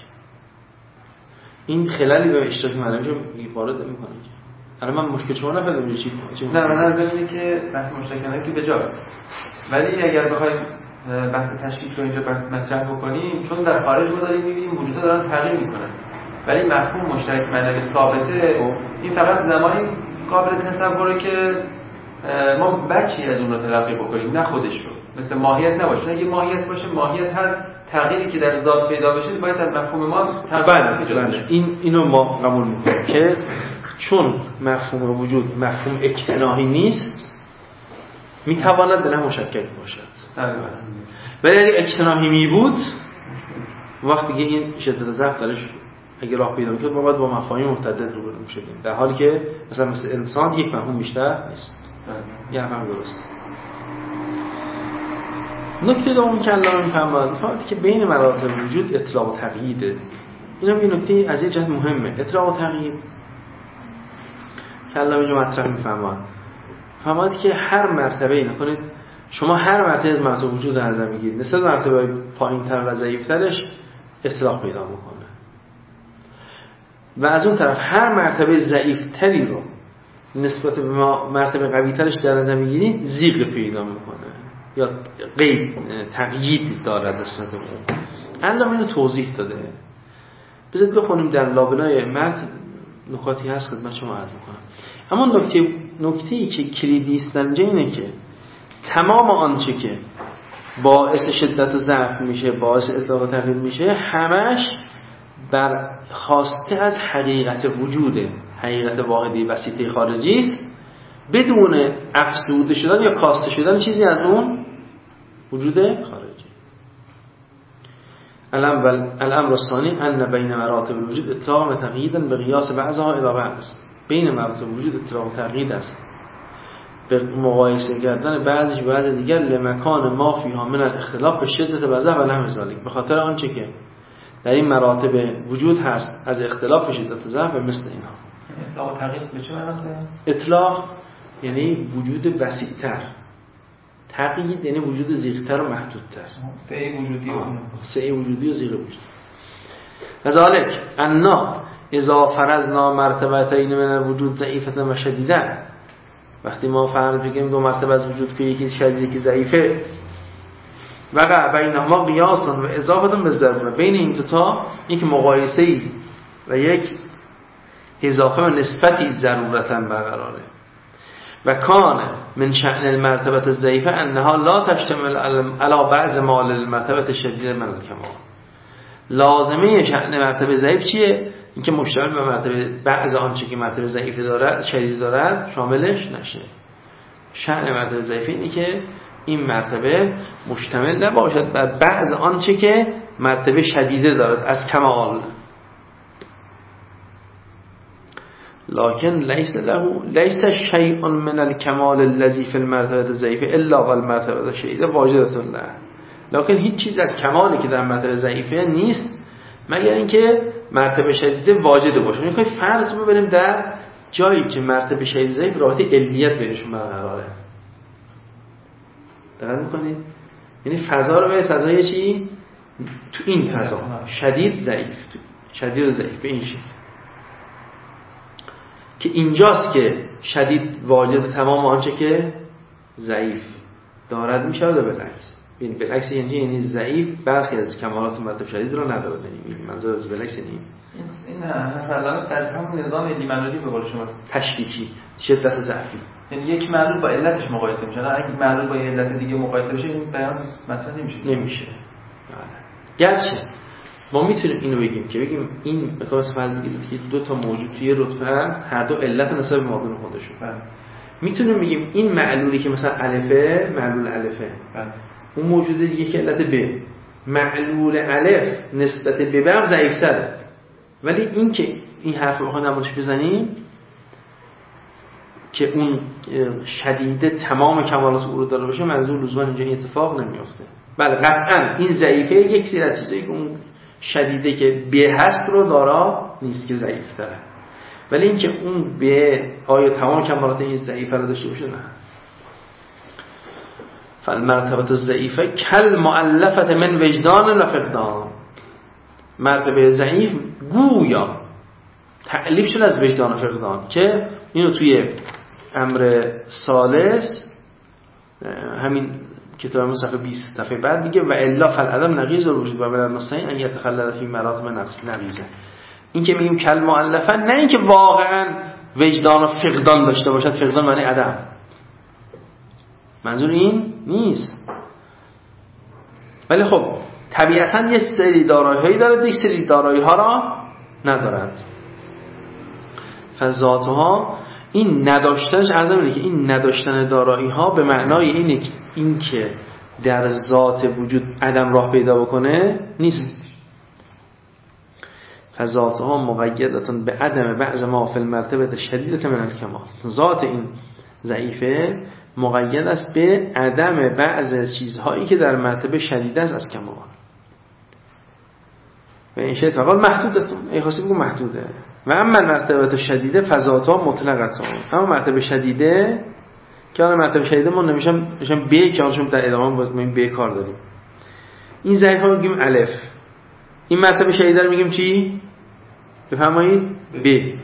این خلالی به اشتراک معنوی رو وارد نمی‌کنه. الان من مشکل شما نفهمیدم چی؟ نه من ببینید که بحث مشترک معنوی که بجاست. ولی اگر بخوایم بحث تشکیک رو اینجا مطرح بکنیم چون در خارج ما داریم می‌بینیم وجودها دارن تغییر می‌کنن. ولی مفهوم مشترک معنوی ثابته این فقط زمانی قابل تصوره که ما بچی از اون رو تلقی بکنیم نه خودش رو. مثل ماهیت نباشه. اگه ماهیت باشه ماهیت هر تغییری که در ذات پیدا بشه باید از مفهوم ما تغییر بشه. اینو ما قبول می‌کنیم که چون مفهوم وجود مفهوم اکتناهی نیست میتواند به نه مشکک باشد. ولی اگه اکتناهی می بود وقتی که این شدت ضعف درش اگه راه پیدا می‌کرد ما باید با مفاهیم متعدد روبرو می‌شدیم در حالی که مثلا مثل انسان یک مفهوم بیشتر نیست. یه مفهوم درست. نکته دوم که علامه می‌فرماید که بین مراتب وجود اطلاق و تقییده. اینا یه نکته از یه جهت مهمه. اطلاق و تقیید که علامه اینجا مطرح می‌فرماید که هر مرتبه نکنید شما هر مرتبه از مراتب وجود در نظر می‌گیرید نسبت به مرتبه پایین‌تر و ضعیف‌ترش اطلاق پیدا می‌کنه. و از اون طرف هر مرتبه ضعیف‌تری رو نسبت به مرتبه قوی‌ترش در نظر می‌گیرید زیغ پیدا می‌کنه یا قید تقیید دارد نسبت به اون. علامه اینو توضیح داده. بذارید بخونیم در لابلای متن نکاتی هست خدمت شما عرض می‌کنم. اما نکته‌ای که کلیدی است اینجا اینه که تمام آنچه که باعث شدت و ضعف میشه باعث اطلاق و تغییر میشه همش بر خواسته از حقیقت وجوده. حقیقت واحدی وسیطه خارجی است بدون افزوده شدن یا کاسته شدن چیزی از اون وجود خارجی. الامر الثانی ان بین مراتب الوجود اطلاق و تقیید به قیاس بعضها الی بعض. بین مراتب وجود اطلاق و تقیید است به مقایسه کردن بعضیش به بعض دیگر لمکان ما فیها من الاختلاف به شدت وضع و نحو ذلک. به خاطر آنچه که در این مراتب وجود هست از اختلاف شدت ضعف و مثل اینها. اطلاق و تقیید به چه معناست؟ اطلاق یعنی وجود وسیع‌تر، تقیید یعنی وجود زیغ‌تر و محدودتر. سعی وجودی و زیغ وجودی. لذالک انا اذا فرضنا مرتبتین من الوجود ضعیفة و شدیدة، وقتی ما فرض بگیم دو مرتبه از وجود که یکی شدید یکی ضعیفه وقع بینهما قیاس و اضافه به ضرورت، بین این دو تا یک مقایسه‌ای و یک اضافه و نسبتی ضرورتاً برقراره. و کان من شأن المرتبه الضعیفه انها لا تشتمل علی بعض ما للمرتبه الشدیده من الکمال. لازمه شأن مرتبه ضعیف چیه؟ اینکه مشتمل به مرتبه بعض آنچه که مرتبه ضعیف دارد شدید دارد شاملش نشه. شأن مرتبه ضعیفه اینه که این مرتبه مشتمل نباشد بر بعض آنچه که مرتبه شدیده دارد از کمال، لکن لیس شیء من الکمال الذی فی المرتبه ضعیفه الا والمرتبه شدیده واجبه له. لکن هیچ چیز از کمالی که در مرتبه ضعیفه نیست مگر اینکه مرتبه شدیده واجد باشه. یعنی فرض ببریم در جایی که مرتبه شدید ضعیف رابطه علیت بینشون برقراره. دقت می‌کنید؟ یعنی فضا رو به فضای چی؟ تو این فضا شدید ضعیف، شدید و ضعیف به این شکل که اینجاست که شدید واجد تمام آنچه که ضعیف دارد میشه و بالعکس. یعنی بالعکس یعنی ضعیف برخی از کمالات مرتبه شدید رو نداره. یعنی منظور از بالعکس یعنی این فضا در همون نظام لیمنادی به قول شما تشبیکی شدت ضعفی، یعنی یک معلول با علتش مقایسه میشه. اگه معلول با علت دیگه مقایسه بشه این بیان مثلا نمیشه. گرچه ما میتونیم اینو بگیم که بگیم این مثلا فرض بگیرید که دو تا موجود توی رتبه هر دو علت نسبت به مابین خودشون، میتونیم بگیم این معلولی که مثلا الفه، معلول الفه، اون موجود دیگه که علت ب، معلول الف نسبت به ب ضعیف‌تره. ولی این که این حرف رو بخوایم نمادش بزنیم که اون شدیده تمام کمالات او رو داره باشه، منظور لزوما اینجا این اتفاق نمیافته. بله قطعا این ضعیفه یک سری از چیزایی که اون شدیده که به هست رو دارا نیست که ضعیف تره، ولی این که اون به آیا تمام کمالات این ضعیفه رو داشته باشه نه. فالمرتبه الضعیفه کل مؤلفه من وجدان و فقدان، مرتبه ضعیف گویا تألیف شده از وجدان و فقدان که اینو توی امر ثالث همین کتاب صفحه 20 صفحه بعد میگه و الا فالعدم نقیض الوجود و بلا مستعین ان یتخلل فی مراتب نقص نقیضه. این که میگیم کل مؤلفه نه اینکه واقعا وجدان و فقدان داشته باشد، فقدان معنی عدم، منظور این نیست. ولی خب طبیعتاً یه سری دارایی‌هایی داره، یک سری دارایی‌ها را ندارد. فذاتها این نداشتنش عرضم اینه که این نداشتن دارایی‌ها به معنای اینه که این که در ذات وجود عدم راه پیدا بکنه نیست. فذاتها مقیدتون به عدم بعض ما فی المرتبه شدیدة من الکمال، ذات این ضعیفه مقید است به عدم بعض از چیزهایی که در مرتبه شدید است از کمال. و این شکل فقط محدود است، ای خاصی بگو محدوده. و اما مرتبه شدیده فذاتها مطلقتون، اما مرتبه شدیده که آن مرتبه شدیده ما نمیشم به که آنشون در ادامه باید این به کار داریم. این ضعیف ها میگیم الف، این مرتبه شدیده رو میگیم چی؟ بفرمایید ب.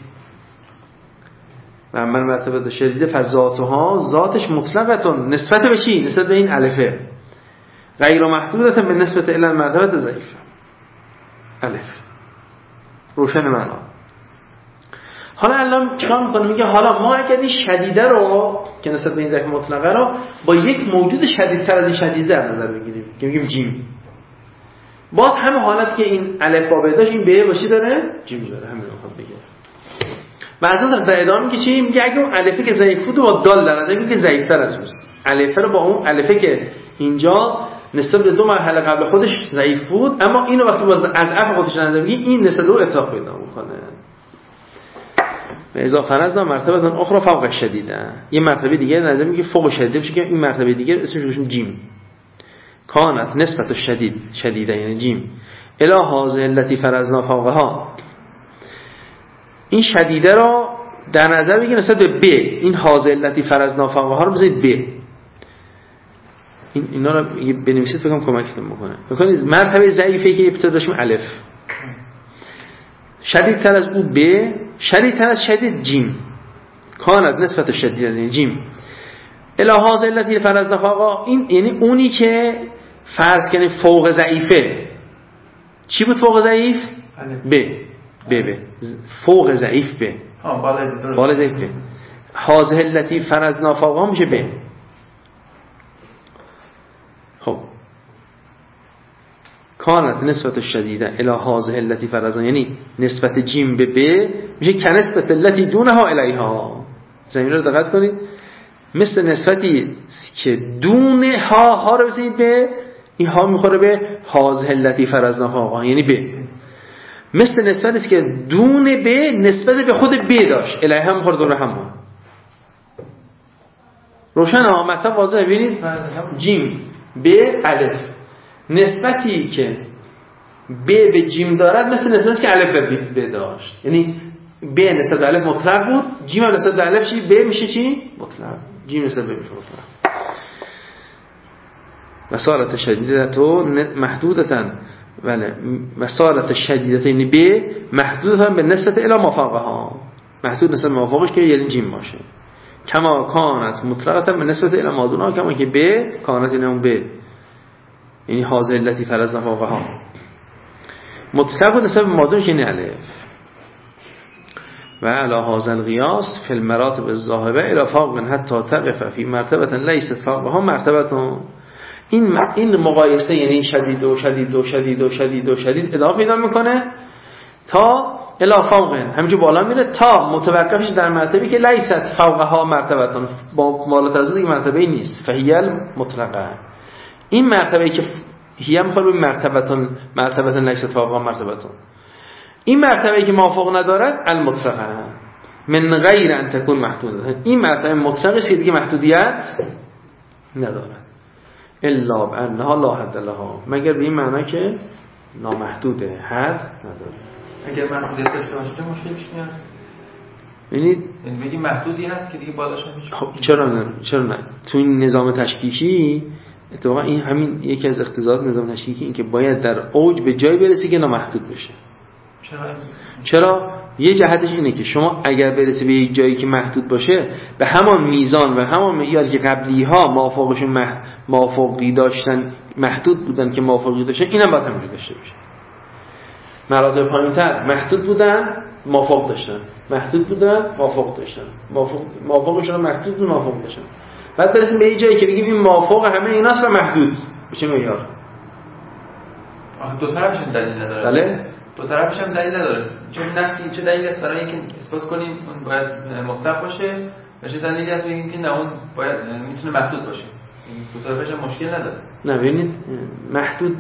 و اما مرتبه شدیده فذاتها ذاتش مطلقتون نسبت به چی؟ نسبت به این الفه، غیر محدودتون به نسبت الی المرتبه ضعیفه. الف روشن معنا. حالا الان چیکار میکنه؟ میگه حالا ما اگر این شدیده رو که نسبت به این ضعیف مطلقه رو با یک موجود شدیدتر از این شدیده در نظر بگیریم که میگیم جیم، باز همه حالتی که این الف با ب داشت این به باشی داره جیم داره، همین رو میخواد بگه. بعضا در ادامه میگه چی؟ میگه اگه اون الفی که ضعیف بود با دال در نظر میگه ضعیف‌تر از اونست، الفه رو با اون الفه که اینجا نسبت به دو مرحله قبل خودش ضعیف بود، اما اینو وقتی باز از اف خودش نظر میگه این نسبت رو اتفاق پیدا میکنه. و اضافه فرضنا مرتبه اخرى فوق شدیده، یه مرتبه دیگه نظر میگه فوق شدیده بشه که این مرتبه دیگه اسمش روشون جیم کانت نسبت شدیده یعنی جیم الی هذه التي فرضنا فوقها. این شدیده رو در نظر بگیر نسبت به ب، این هذه التي فرضنا فوقها رو بذارید ب، اینا رو بنویسید فکر کنم کمکتون میکنه. ببینید مرتبه ضعیفی که ابتدا داشتیم الف، شدیدتر از او ب، شدیدتر از شدید جیم کانت نسبت شدید یعنی جیم الی هذه التي فرضنا فوقها، این یعنی اونی که فرض کنید فوق ضعیفه. چی بود فوق ضعیف؟ ب فوق ضعیف ب، بالا ضعیف ب. هذه التي فرضنا فوقها میشه ب. خب کانت نسبت شدیده الی هذه التي فرضنا یعنی نسبت جیم به ب میشه کنسبت التي دونها الیها. زمین رو دقت کنید، مثل نسبتی که دون ها رو بزنید به این ها میخوره به هازه التی فرضنا فوقها، یعنی به. مثل نسبتی که دون به نسبت به خود به داشت، الیه هم میخوره دور همون. روشن ها؟ مطلب واضحه. ببینید جیم به الف، نسبتی که به جیم دارد مثل نسبتی که الف به داشت، یعنی به نسبت به الف مطلق بود، جیم هم نسبت به الف چی؟ به میشه چی؟ مطلق. جیم نسبت به میشه مطلق. مسارت شدیدتو محدودتن، بله مسارت شدیدتو یعنی به محدودتن به نسبت الی ما فوقها، محدود نسبت ما فوقش که یعنی جیم باشه. کما کانت مطلقتا به نسبت الی ما دونها، کما که به کانت اینم به یعنی هازه التی فرضنا فوقها، مطلق و نسبت به ما دونش یعنی الف. و علی هذا القیاس فی المراتب الذاهبه الی فوق حتی تقف فی مرتبه لیست فوقها مرتبه. این مقایسه یعنی شدید و شدید و شدید و شدید و شدید ادامه پیدا میکنه تا الی فوق، همینجور بالا میره تا متوقفش در مرتبه که لیست فوقها مرتبه، با بالاتر از این مرتبه نیست. فهی مطلقه، این مرتبه که هی میخواد به مرتبه لیست فوقها مرتبه، این مرتبه که موافق ندارد المطلقه من غیر ان تکون محدوده، این مرتبه مطلقه است که محدودیت ندارد. الا بانها لا حد لها، مگر به این معنی که نامحدوده، حد نداره. اگر محدودیت داشته باشه چه مشکلی پیش میاد؟ یعنی میگی محدودی هست که دیگه بالاش نمیشه. خب چرا نه تو این نظام تشکیکی اتفاقا این همین یکی از اقتضاعات نظام تشکیکی، این که باید در اوج به جای برسی که نامحدود بشه. چرا؟ یه جهتش اینه که شما اگر برسی به یک جایی که محدود باشه، به همان میزان و همان معیاری که قبلی ها موافقشون موافقی داشتن محدود بودن که موافقی داشتن، اینم باید همینجور داشته باشه. مراتب پایین‌تر محدود بودن موافق داشتن، محدود بودن موافق داشتن، موافقشون محدود بودن موافق داشتن، بعد برسیم به یه جایی که بگیم این موافق همه ایناست و محدود بشه معیار. دو طرفش دلیل نداره. بله دو طرفش هم دلیل نداره. چه دلیلی است برای اینکه اثبات کنیم اون باید مطلق باشه و چه دلیلی است بگیم که نه اون باید میتونه محدود باشه. دو طرفش هم مشکل نداره. نه ببینید محدود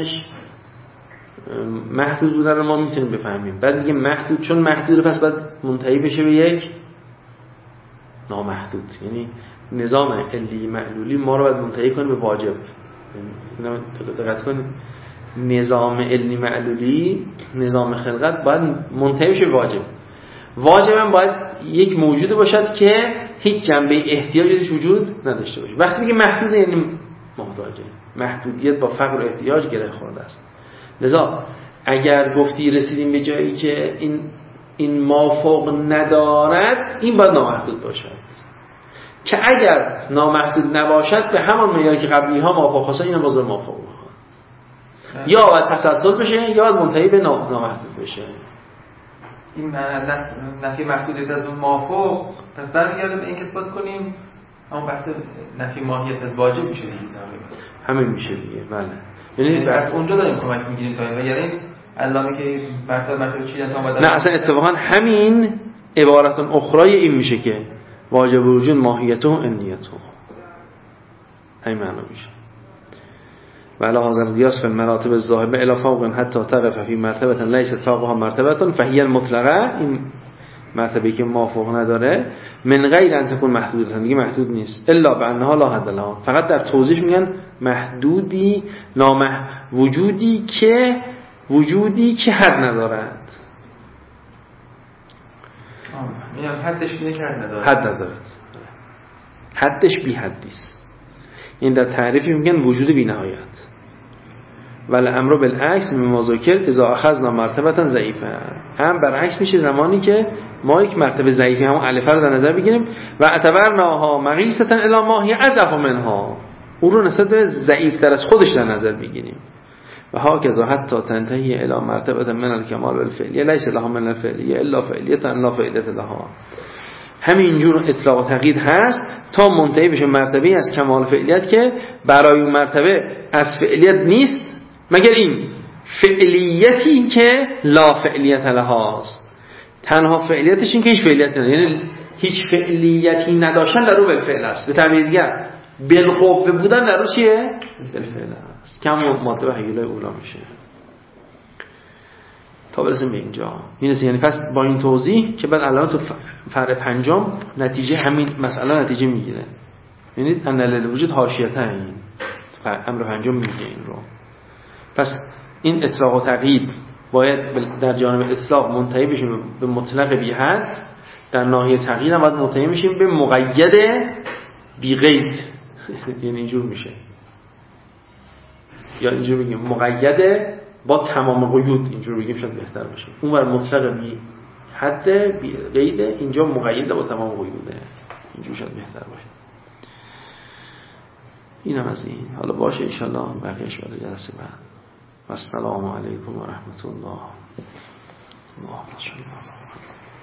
بودن رو ما میتونیم بفهمیم. بعد میگه محدود، چون محدود پس باید منتهی بشه به یک نامحدود، یعنی نظام علی معلولی ما رو باید منتهی کنه به واجب. اینو دقت کنید، نظام علی معلولی، نظام خلقت باید منتهی بشه به واجب. واجب هم باید یک موجود باشد که هیچ جنبه احتیاجش وجود نداشته باشه. وقتی میگه محدود یعنی محتاجه، محدودیت با فقر و احتیاج گره خورده است. لذا اگر گفتی رسیدیم به جایی که این مافوق ندارد، این باید نامحدود باشد، که اگر نامحدود نباشد به همان معیاری که قبلی ها مافوق خواستن، این هم باز مافوق میخواد. یا باید تسلسل بشه یا باید منتهی به نامحدود بشه. این نفی محدودیت از اون مافوق پس برمیگرده به این که اثبات کنیم همون بحث نفی ماهیت از واجب میشه دیگه. همین میشه دیگه. بله، یعنی از اونجا داریم کمک میگیریم تا این، یعنی علامه که مرتبه چی انسان باید نه اصلا اتفاقا همین عبارت اخرای این میشه که واجب وجود ماهیته و انیته، همین معنا میشه. وعلى هذا القياس في المراتب الذاهبه الى فوق حتى تقف في مرتبه ليست فوقها مرتبه فهي المطلقه، این مرتبه که موافق نداره من غیر ان تكون محدوده، میگه محدود نیست، الا بانها لا حد لها، فقط در توضیح میگن محدودی وجودی که حد ندارد. میگم حدش بی حد ندارد، حدش بی حدی است. این در تعریفی میگن وجود بی نهایت. ولی امر بالعکس مما ذکر اذا اخذنا مرتبه ضعیفه، هم برعکس میشه زمانی که ما یک مرتبه ضعیفی همون الف رو در نظر بگیریم و اعتبرناها مقیسه الی ما هی اضعف منها، اون رو نسبت به ضعیف تر از خودش در نظر بگیریم. و هكذا حتی تنتهی الی مرتبه من الکمال والفعلیه لیس لها من الفعلیه الا فعلیه لا فائده لها، همینجور اطلاق و تقیید هست تا منتهی بشه مرتبه از کمال فعلیت که برای اون مرتبه از فعلیت نیست مگر این فعلیتی که لا فعلیت لهاست، تنها فعلیتش این که هیچ فعلیت نداره، یعنی هیچ فعلیتی نداشتن در رو بالفعل است. به تعبیر دیگر بالقوه بودن در رو چیه؟ بالفعل است. کم ماده و هیولای اولا میشه. تا برسیم به اینجا میرسیم. یعنی پس با این توضیح که بعد الان تو فرع پنجم نتیجه همین مسئله نتیجه میگیره. یعنی ان للوجود حاشیته این امر پنجم میگه این رو. پس این اطلاق و تقیید باید در جانب اطلاق منتهی بشیم به مطلق بی حد، در ناحیه تقیید هم باید منتهی بشیم به مقید بی قید. یعنی اینجور میشه، یا اینجور بگیم مقید با تمام قیود، اینجور بگیم شاید بهتر باشه. اون بر مطلق بی حد بی قید، اینجا مقید با تمام قیوده، اینجور شاید بهتر باشه. اینم از این. حالا باشه ان شاء الله بقیه‌اش برای جلسه بعد. و السلام علیکم و رحمت الله. اللهم صل علی